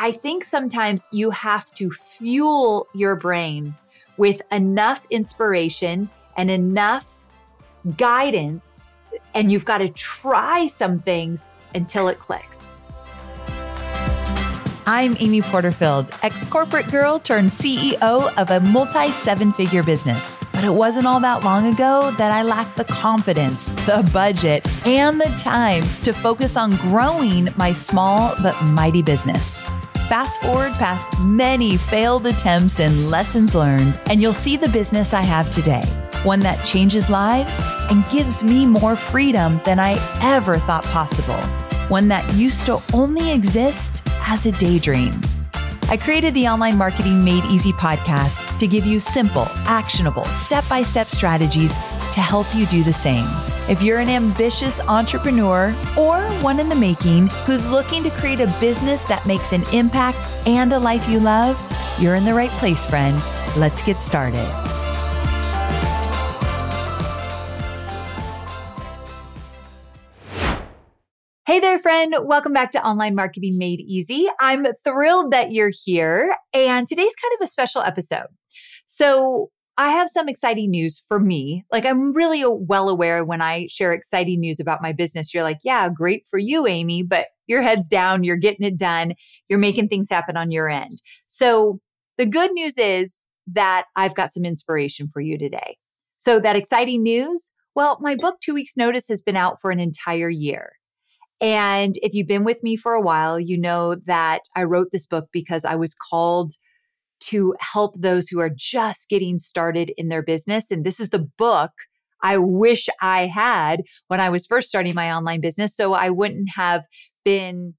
I think sometimes you have to fuel your brain with enough inspiration and enough guidance, and you've got to try some things until it clicks. I'm Amy Porterfield, ex-corporate girl turned CEO of a multi-seven-figure business. But it wasn't all that long ago that I lacked the confidence, the budget, and the time to focus on growing my small but mighty business. Fast forward past many failed attempts and lessons learned, and you'll see the business I have today. One that changes lives and gives me more freedom than I ever thought possible. One that used to only exist as a daydream. I created the Online Marketing Made Easy podcast to give you simple, actionable, step-by-step strategies to help you do the same. If you're an ambitious entrepreneur or one in the making who's looking to create a business that makes an impact and a life you love, you're in the right place, friend. Let's get started. Hey there, friend. Welcome back to Online Marketing Made Easy. I'm thrilled that you're here. And today's kind of a special episode. So I have some exciting news for me. Like, I'm really well aware when I share exciting news about my business, you're like, yeah, great for you, Amy, but your head's down, you're getting it done, you're making things happen on your end. So the good news is that I've got some inspiration for you today. So that exciting news, well, my book, 2 Weeks Notice, has been out for an entire year. And if you've been with me for a while, you know that I wrote this book because I was called to help those who are just getting started in their business. And this is the book I wish I had when I was first starting my online business, so I wouldn't have been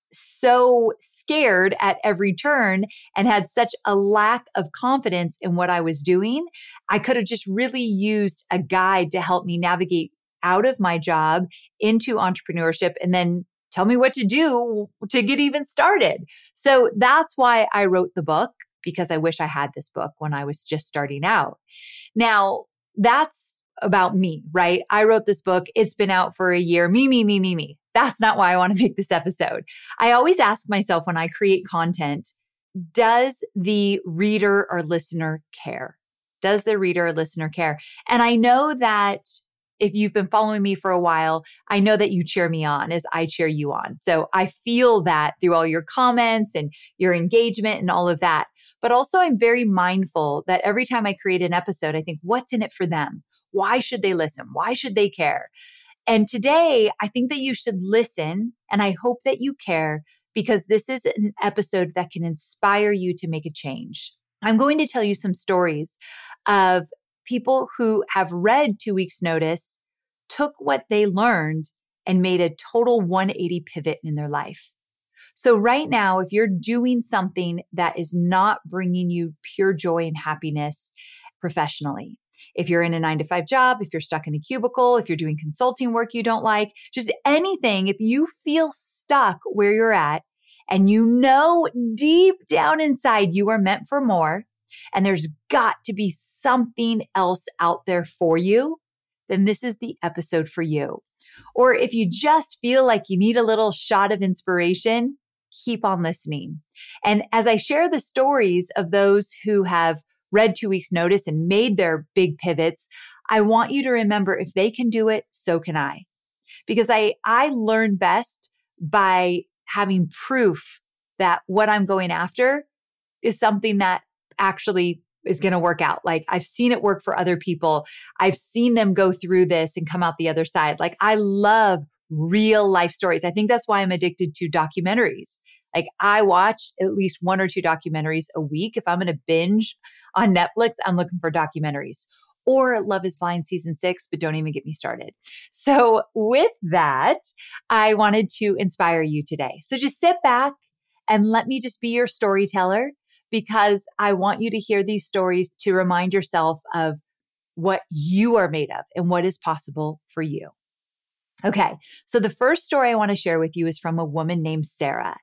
so scared at every turn and had such a lack of confidence in what I was doing. I could have just really used a guide to help me navigate out of my job into entrepreneurship and then tell me what to do to get even started. So that's why I wrote the book, because I wish I had this book when I was just starting out. Now, that's about me, right? I wrote this book. It's been out for a year. Me. That's not why I want to make this episode. I always ask myself when I create content, does the reader or listener care? Does the reader or listener care? And I know that if you've been following me for a while, I know that you cheer me on as I cheer you on. So I feel that through all your comments and your engagement and all of that. But also I'm very mindful that every time I create an episode, I think, what's in it for them? Why should they listen? Why should they care? And today, I think that you should listen, and I hope that you care, because this is an episode that can inspire you to make a change. I'm going to tell you some stories of people who have read 2 Weeks Notice, took what they learned and made a total 180 pivot in their life. So right now, if you're doing something that is not bringing you pure joy and happiness professionally, if you're in a 9-to-5 job, if you're stuck in a cubicle, if you're doing consulting work you don't like, just anything, if you feel stuck where you're at and you know deep down inside you are meant for more, and there's got to be something else out there for you, then this is the episode for you. Or if you just feel like you need a little shot of inspiration, keep on listening. And as I share the stories of those who have read 2 Weeks Notice and made their big pivots, I want you to remember, if they can do it, so can I. Because I learn best by having proof that what I'm going after is something that actually is going to work out. Like, I've seen it work for other people. I've seen them go through this and come out the other side. Like, I love real life stories. I think that's why I'm addicted to documentaries. Like, I watch at least 1 or 2 documentaries a week. If I'm going to binge on Netflix, I'm looking for documentaries. Or Love is Blind season 6, but don't even get me started. So with that, I wanted to inspire you today. So just sit back and let me just be your storyteller, because I want you to hear these stories to remind yourself of what you are made of and what is possible for you. Okay, so the first story I want to share with you is from a woman named Sarah.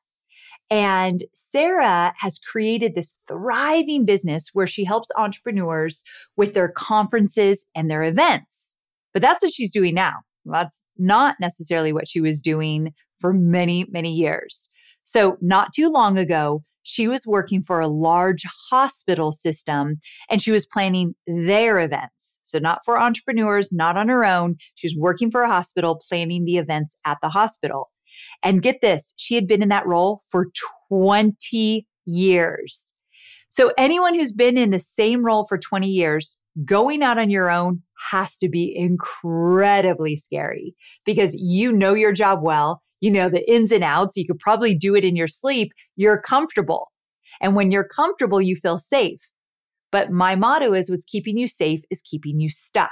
And Sarah has created this thriving business where she helps entrepreneurs with their conferences and their events. But that's what she's doing now. That's not necessarily what she was doing for many, many years. So not too long ago, she was working for a large hospital system and she was planning their events. So not for entrepreneurs, not on her own. She was working for a hospital, planning the events at the hospital. And get this, she had been in that role for 20 years. So anyone who's been in the same role for 20 years, going out on your own has to be incredibly scary because you know your job well. You know the ins and outs. You could probably do it in your sleep. You're comfortable. And when you're comfortable, you feel safe. But my motto is what's keeping you safe is keeping you stuck.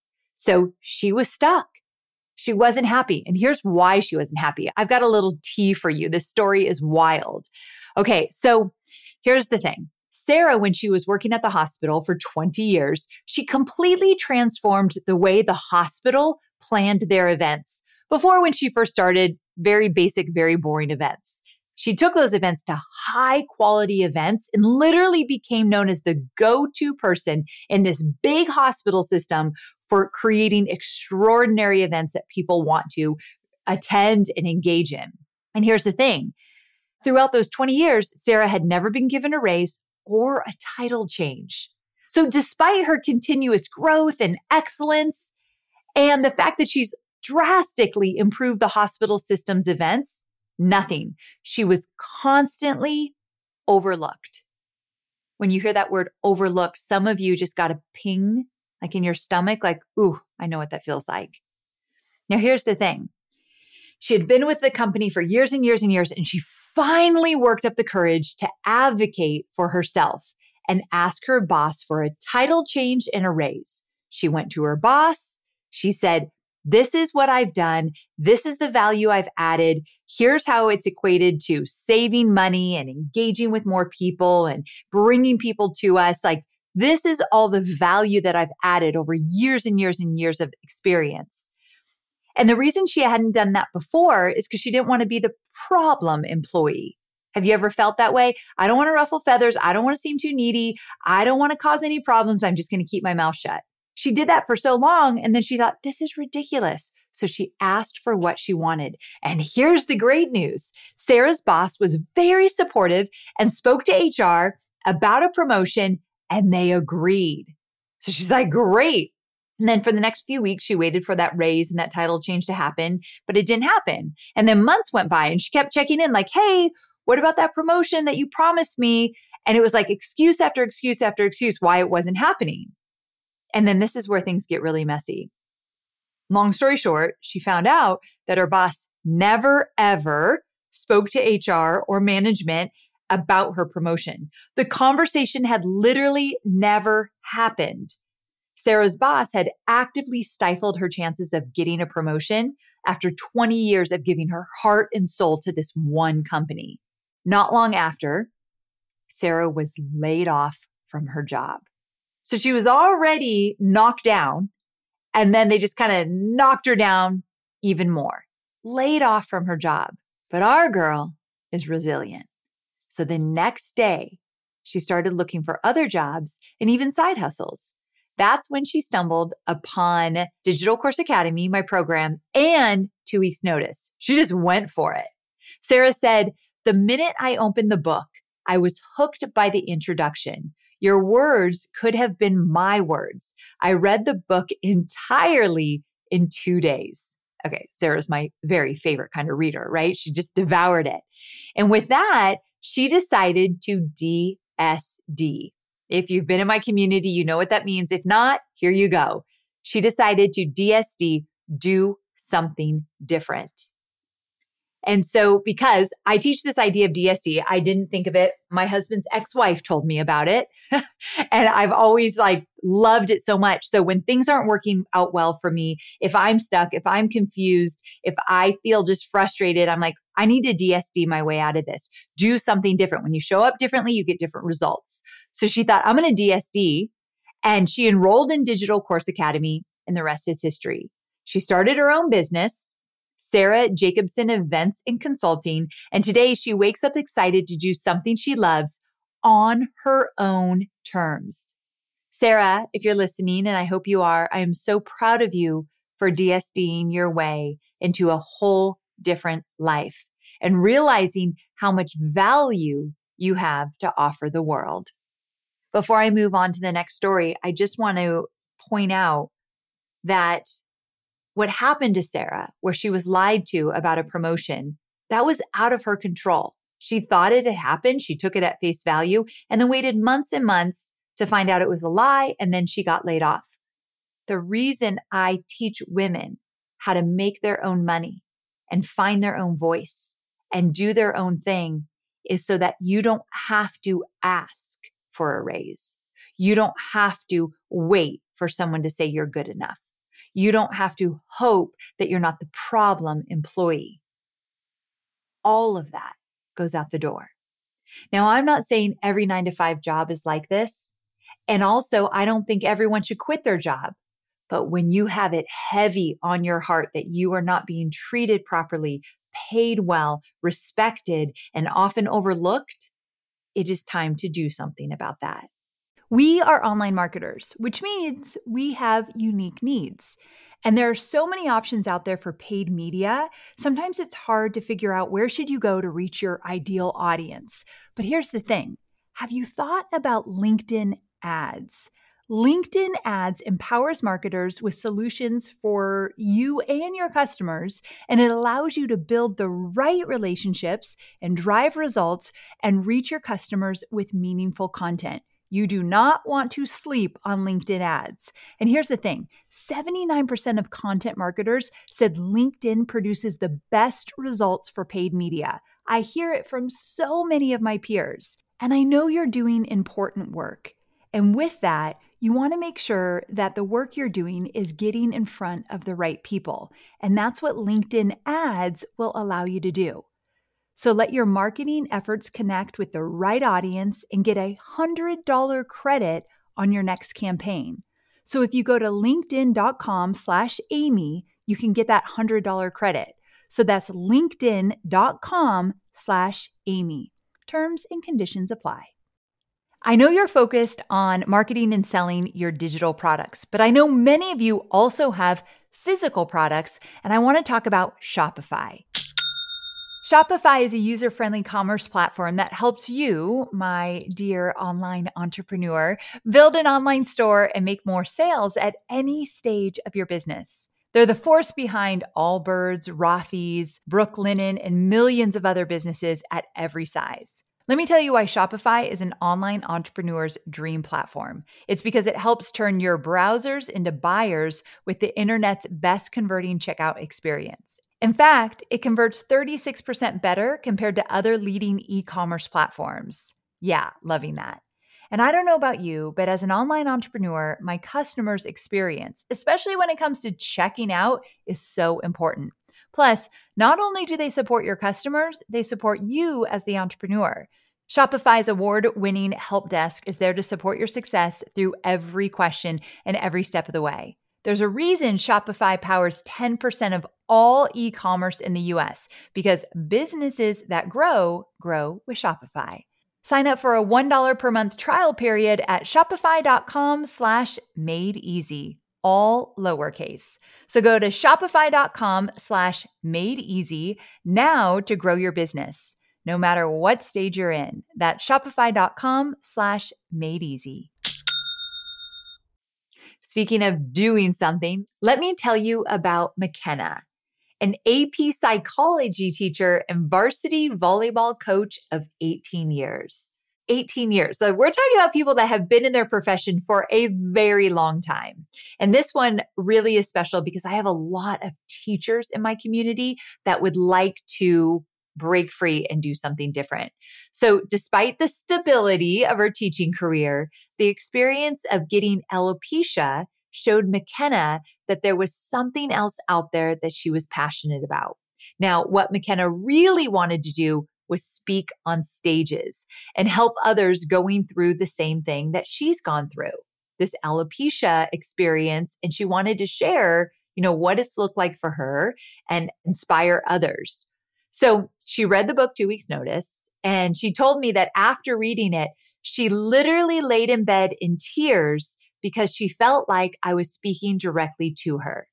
So she was stuck. She wasn't happy. And here's why she wasn't happy. I've got a little tea for you. This story is wild. Okay, so here's the thing. Sarah, when she was working at the hospital for 20 years, she completely transformed the way the hospital planned their events. Before, when she first started, very basic, very boring events. She took those events to high quality events and literally became known as the go-to person in this big hospital system for creating extraordinary events that people want to attend and engage in. And here's the thing. Throughout those 20 years, Sarah had never been given a raise or a title change. So despite her continuous growth and excellence and the fact that she's drastically improved the hospital system's events, nothing. She was constantly overlooked. When you hear that word overlooked, some of you just got a ping like in your stomach, like, ooh, I know what that feels like. Now, here's the thing. She had been with the company for years and years and years, and she finally worked up the courage to advocate for herself and ask her boss for a title change and a raise. She went to her boss. She said, this is what I've done. This is the value I've added. Here's how it's equated to saving money and engaging with more people and bringing people to us. Like, this is all the value that I've added over years and years and years of experience. And the reason she hadn't done that before is because she didn't want to be the problem employee. Have you ever felt that way? I don't want to ruffle feathers. I don't want to seem too needy. I don't want to cause any problems. I'm just going to keep my mouth shut. She did that for so long, and then she thought, this is ridiculous. So she asked for what she wanted. And here's the great news. Sarah's boss was very supportive and spoke to HR about a promotion, and they agreed. So she's like, great. And then for the next few weeks, she waited for that raise and that title change to happen, but it didn't happen. And then months went by, and she kept checking in like, hey, what about that promotion that you promised me? And it was like excuse after excuse after excuse why it wasn't happening. And then this is where things get really messy. Long story short, she found out that her boss never, ever spoke to HR or management about her promotion. The conversation had literally never happened. Sarah's boss had actively stifled her chances of getting a promotion after 20 years of giving her heart and soul to this one company. Not long after, Sarah was laid off from her job. So she was already knocked down, and then they just kind of knocked her down even more, laid off from her job. But our girl is resilient. So the next day, she started looking for other jobs and even side hustles. That's when she stumbled upon Digital Course Academy, my program, and 2 weeks notice. She just went for it. Sarah said, the minute I opened the book, I was hooked by the introduction. Your words could have been my words. I read the book entirely in 2 days. Okay, Sarah's my very favorite kind of reader, right? She just devoured it. And with that, she decided to DSD. If you've been in my community, you know what that means. If not, here you go. She decided to DSD, do something different. And so because I teach this idea of DSD, I didn't think of it. My husband's ex-wife told me about it. And I've always loved it so much. So when things aren't working out well for me, if I'm stuck, if I'm confused, if I feel just frustrated, I'm like, I need to DSD my way out of this. Do something different. When you show up differently, you get different results. So she thought, I'm going to DSD. And she enrolled in Digital Course Academy, and the rest is history. She started her own business, Sarah Jacobson Events and Consulting. And today she wakes up excited to do something she loves on her own terms. Sarah, if you're listening, and I hope you are, I am so proud of you for DSDing your way into a whole different life. and realizing how much value you have to offer the world. Before I move on to the next story, I just want to point out that what happened to Sarah, where she was lied to about a promotion, that was out of her control. She thought it had happened. She took it at face value and then waited months and months to find out it was a lie. And then she got laid off. The reason I teach women how to make their own money and find their own voice and do their own thing is so that you don't have to ask for a raise. You don't have to wait for someone to say you're good enough. You don't have to hope that you're not the problem employee. All of that goes out the door. Now, I'm not saying every 9-to-5 job is like this. And also, I don't think everyone should quit their job. But when you have it heavy on your heart that you are not being treated properly, paid well, respected, and often overlooked, it is time to do something about that. We are online marketers, which means we have unique needs. And there are so many options out there for paid media. Sometimes it's hard to figure out where should you go to reach your ideal audience. But here's the thing. Have you thought about LinkedIn ads? LinkedIn ads empowers marketers with solutions for you and your customers, and it allows you to build the right relationships and drive results and reach your customers with meaningful content. You do not want to sleep on LinkedIn ads. And here's the thing, 79% of content marketers said LinkedIn produces the best results for paid media. I hear it from so many of my peers. And I know you're doing important work. And with that, you want to make sure that the work you're doing is getting in front of the right people. And that's what LinkedIn ads will allow you to do. So let your marketing efforts connect with the right audience and get a $100 credit on your next campaign. So if you go to linkedin.com/Amy, you can get that $100 credit. So that's linkedin.com/Amy. Terms and conditions apply. I know you're focused on marketing and selling your digital products, but I know many of you also have physical products, and I want to talk about Shopify. Shopify is a user-friendly commerce platform that helps you, my dear online entrepreneur, build an online store and make more sales at any stage of your business. They're the force behind Allbirds, Rothy's, Brooklinen, and millions of other businesses at every size. Let me tell you why Shopify is an online entrepreneur's dream platform. It's because it helps turn your browsers into buyers with the internet's best converting checkout experience. In fact, it converts 36% better compared to other leading e-commerce platforms. Yeah, loving that. And I don't know about you, but as an online entrepreneur, my customers' experience, especially when it comes to checking out, is so important. Plus, not only do they support your customers, they support you as the entrepreneur. Shopify's award-winning help desk is there to support your success through every question and every step of the way. There's a reason Shopify powers 10% of all e-commerce in the US, because businesses that grow with Shopify. Sign up for a $1 per month trial period at shopify.com/madeeasy, all lowercase. So go to shopify.com/madeeasy now to grow your business, no matter what stage you're in. That's shopify.com/madeeasy. Speaking of doing something, let me tell you about McKenna, an AP psychology teacher and varsity volleyball coach of 18 years. 18 years. So we're talking about people that have been in their profession for a very long time. And this one really is special because I have a lot of teachers in my community that would like to break free and do something different. So despite the stability of her teaching career, the experience of getting alopecia showed McKenna that there was something else out there that she was passionate about. Now, what McKenna really wanted to do was speak on stages and help others going through the same thing that she's gone through, this alopecia experience. And she wanted to share, what it's looked like for her and inspire others. So she read the book 2 weeks notice, and she told me that after reading it, she literally laid in bed in tears because she felt like I was speaking directly to her.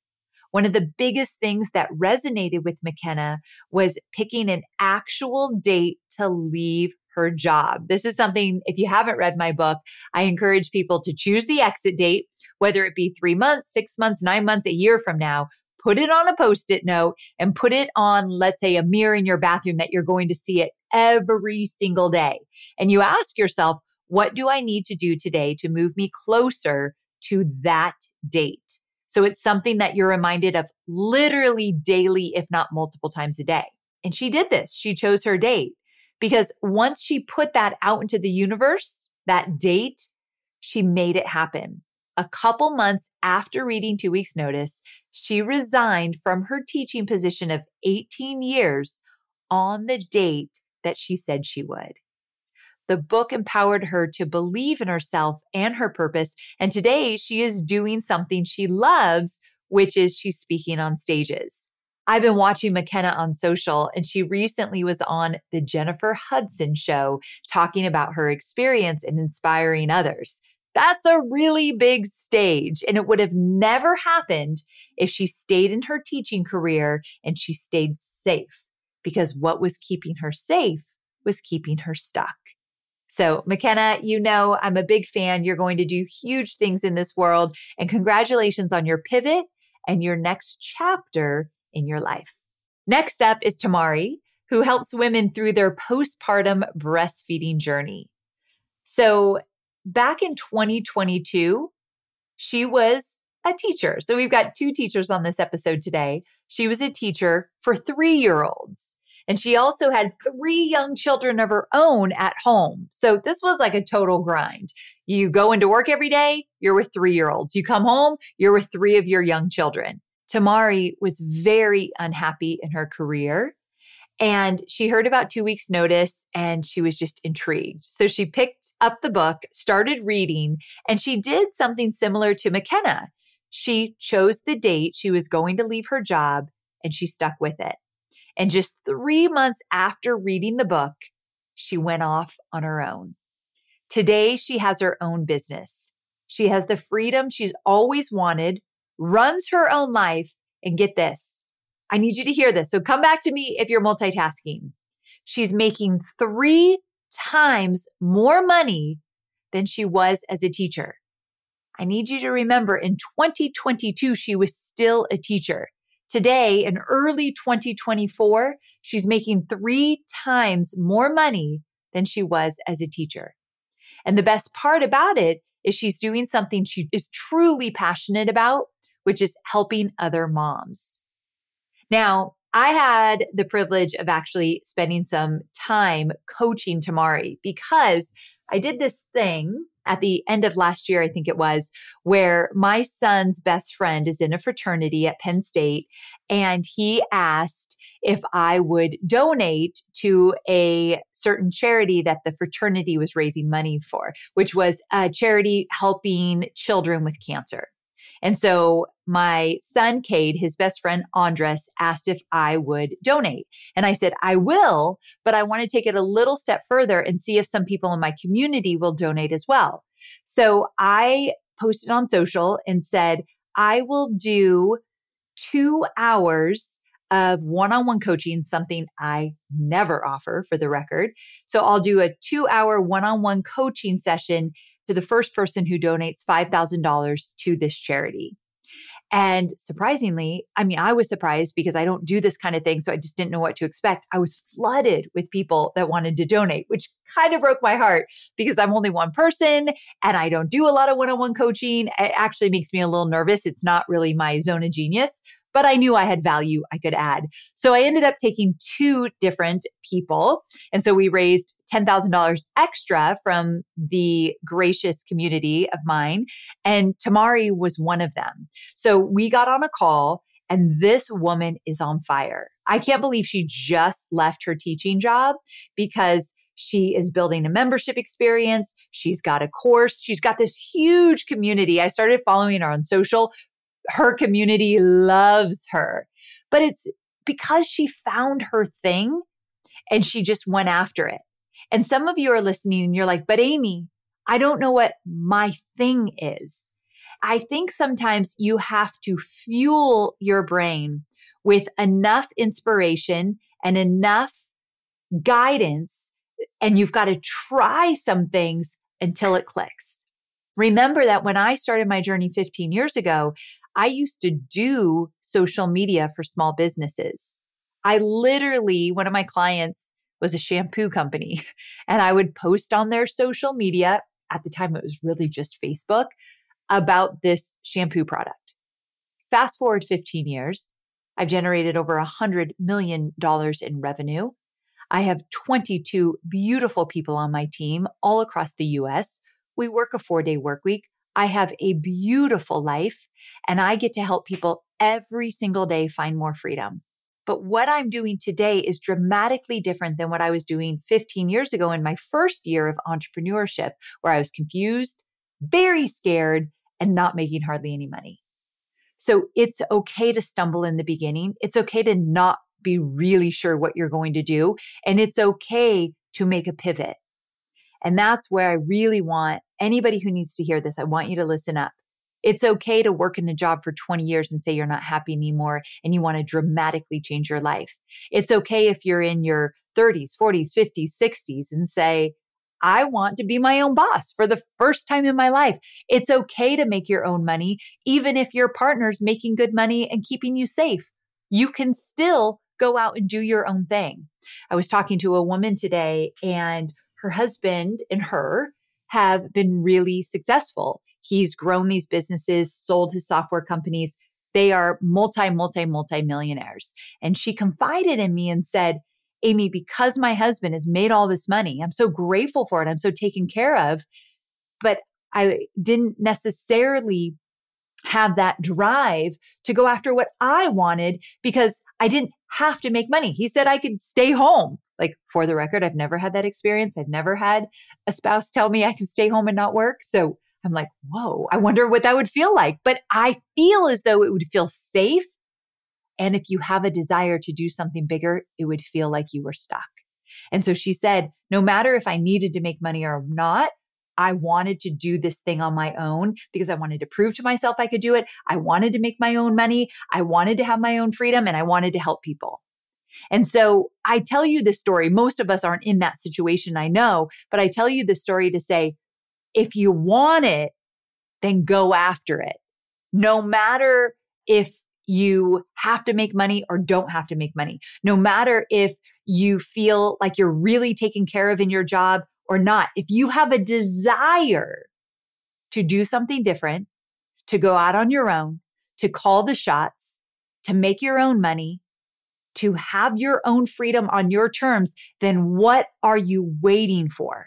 one of the biggest things that resonated with McKenna was picking an actual date to leave her job. This is something, if you haven't read my book, I encourage people to choose the exit date, whether it be 3 months, 6 months, 9 months, a year from now. Put it on a Post-it note and put it on, let's say, a mirror in your bathroom that you're going to see it every single day. And you ask yourself, what do I need to do today to move me closer to that date? So it's something that you're reminded of literally daily, if not multiple times a day. And she did this. She chose her date because once she put that out into the universe, that date, she made it happen. A couple months after reading 2 Weeks Notice, she resigned from her teaching position of 18 years on the date that she said she would. The book empowered her to believe in herself and her purpose. And today she is doing something she loves, which is she's speaking on stages. I've been watching McKenna on social, and she recently was on the Jennifer Hudson show talking about her experience in inspiring others. That's a really big stage, and it would have never happened if she stayed in her teaching career and she stayed safe, because what was keeping her safe was keeping her stuck. So McKenna, you know I'm a big fan. You're going to do huge things in this world, and congratulations on your pivot and your next chapter in your life. Next up is Tamari, who helps women through their postpartum breastfeeding journey. So back in 2022, she was a teacher. So we've got 2 teachers on this episode today. She was a teacher for 3-year-olds. And she also had 3 young children of her own at home. So this was like a total grind. You go into work every day, you're with 3-year-olds. You come home, you're with 3 of your young children. Tamari was very unhappy in her career. And she heard about 2 Weeks Notice and she was just intrigued. So she picked up the book, started reading, and she did something similar to McKenna. She chose the date she was going to leave her job and she stuck with it. And just 3 months after reading the book, she went off on her own. Today, she has her own business. She has the freedom she's always wanted, runs her own life, and get this. I need you to hear this. So come back to me if you're multitasking. She's making 3 times more money than she was as a teacher. I need you to remember in 2022, she was still a teacher. Today, in early 2024, she's making 3 times more money than she was as a teacher. And the best part about it is she's doing something she is truly passionate about, which is helping other moms. Now, I had the privilege of actually spending some time coaching Tamari because I did this thing at the end of last year, I think it was, where my son's best friend is in a fraternity at Penn State, and he asked if I would donate to a certain charity that the fraternity was raising money for, which was a charity helping children with cancer. And so my son, Cade, his best friend, Andres, asked if I would donate. And I said, I will, but I want to take it a little step further and see if some people in my community will donate as well. So I posted on social and said, I will do 2 hours of one-on-one coaching, something I never offer for the record. So I'll do a 2-hour one-on-one coaching session to the first person who donates $5,000 to this charity. And surprisingly, I was surprised because I don't do this kind of thing, so I just didn't know what to expect. I was flooded with people that wanted to donate, which kind of broke my heart because I'm only one person and I don't do a lot of one-on-one coaching. It actually makes me a little nervous. It's not really my zone of genius, but I knew I had value I could add. So I ended up taking 2 different people. And so we raised $10,000 extra from the gracious community of mine. And Tamari was one of them. So we got on a call and this woman is on fire. I can't believe she just left her teaching job because she is building a membership experience. She's got a course. She's got this huge community. I started following her on social. Her community loves her, but it's because she found her thing and she just went after it. And some of you are listening and you're like, but Amy, I don't know what my thing is. I think sometimes you have to fuel your brain with enough inspiration and enough guidance, and you've got to try some things until it clicks. Remember that when I started my journey 15 years ago, I used to do social media for small businesses. One of my clients was a shampoo company, and I would post on their social media. At the time, it was really just Facebook about this shampoo product. Fast forward 15 years, I've generated over $100 million in revenue. I have 22 beautiful people on my team all across the US. We work a 4-day work week. I have a beautiful life, and I get to help people every single day find more freedom. But what I'm doing today is dramatically different than what I was doing 15 years ago in my first year of entrepreneurship, where I was confused, very scared, and not making hardly any money. So it's okay to stumble in the beginning. It's okay to not be really sure what you're going to do. And it's okay to make a pivot. And that's where I really want anybody who needs to hear this, I want you to listen up. It's okay to work in a job for 20 years and say you're not happy anymore and you want to dramatically change your life. It's okay if you're in your 30s, 40s, 50s, 60s and say, I want to be my own boss for the first time in my life. It's okay to make your own money, even if your partner's making good money and keeping you safe. You can still go out and do your own thing. I was talking to a woman today, and her husband and her have been really successful. He's grown these businesses, sold his software companies. They are multi-millionaires. And she confided in me and said, Amy, because my husband has made all this money, I'm so grateful for it. I'm so taken care of, but I didn't necessarily have that drive to go after what I wanted because I didn't have to make money. He said I could stay home. Like, for the record, I've never had that experience. I've never had a spouse tell me I can stay home and not work. So I'm like, whoa, I wonder what that would feel like. But I feel as though it would feel safe. And if you have a desire to do something bigger, it would feel like you were stuck. And so she said, no matter if I needed to make money or not, I wanted to do this thing on my own because I wanted to prove to myself I could do it. I wanted to make my own money. I wanted to have my own freedom, and I wanted to help people. And so I tell you this story. Most of us aren't in that situation, I know, but I tell you this story to say, if you want it, then go after it. No matter if you have to make money or don't have to make money. No matter if you feel like you're really taken care of in your job or not. If you have a desire to do something different, to go out on your own, to call the shots, to make your own money, to have your own freedom on your terms, then what are you waiting for?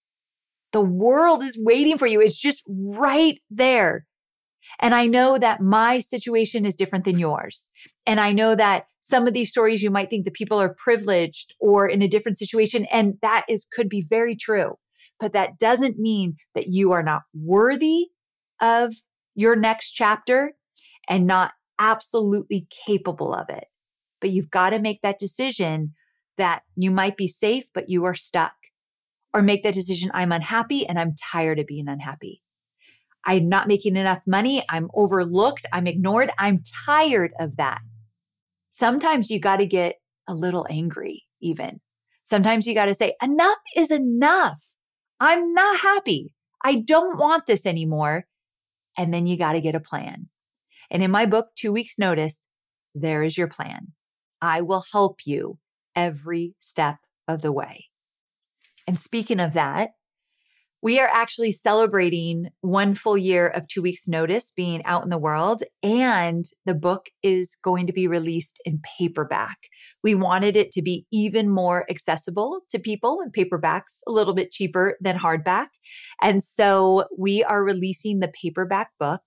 The world is waiting for you. It's just right there. And I know that my situation is different than yours. And I know that some of these stories, you might think the people are privileged or in a different situation. And that could be very true. But that doesn't mean that you are not worthy of your next chapter and not absolutely capable of it. But you've got to make that decision that you might be safe, but you are stuck. Or make that decision, I'm unhappy and I'm tired of being unhappy. I'm not making enough money. I'm overlooked. I'm ignored. I'm tired of that. Sometimes you got to get a little angry even. Sometimes you got to say, enough is enough. I'm not happy. I don't want this anymore. And then you got to get a plan. And in my book, 2 Weeks Notice, there is your plan. I will help you every step of the way. And speaking of that, we are actually celebrating 1 full year of 2 Weeks Notice being out in the world, and the book is going to be released in paperback. We wanted it to be even more accessible to people, and paperback's a little bit cheaper than hardback. And so we are releasing the paperback book.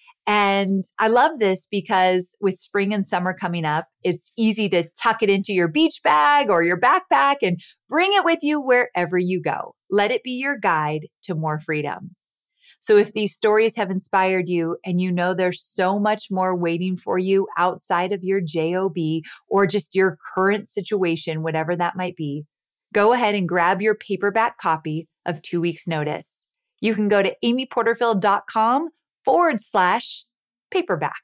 And I love this because with spring and summer coming up, it's easy to tuck it into your beach bag or your backpack and bring it with you wherever you go. Let it be your guide to more freedom. So if these stories have inspired you and you know there's so much more waiting for you outside of your job or just your current situation, whatever that might be, go ahead and grab your paperback copy of 2 Weeks Notice. You can go to amyporterfield.com amyporterfield.com/paperback.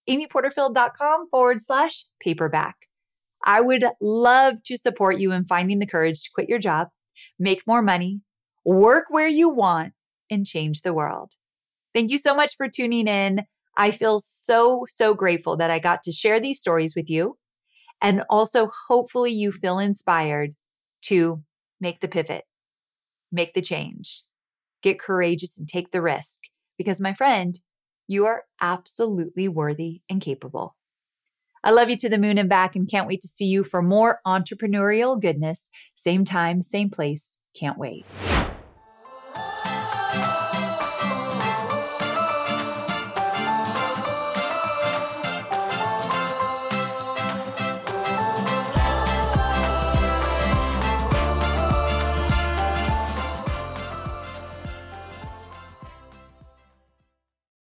amyporterfield.com/paperback. I would love to support you in finding the courage to quit your job, make more money, work where you want, and change the world. Thank you so much for tuning in. I feel so grateful that I got to share these stories with you. And also, hopefully, you feel inspired to make the pivot, make the change, get courageous, and take the risk. Because, my friend, you are absolutely worthy and capable. I love you to the moon and back and can't wait to see you for more entrepreneurial goodness. Same time, same place. Can't wait.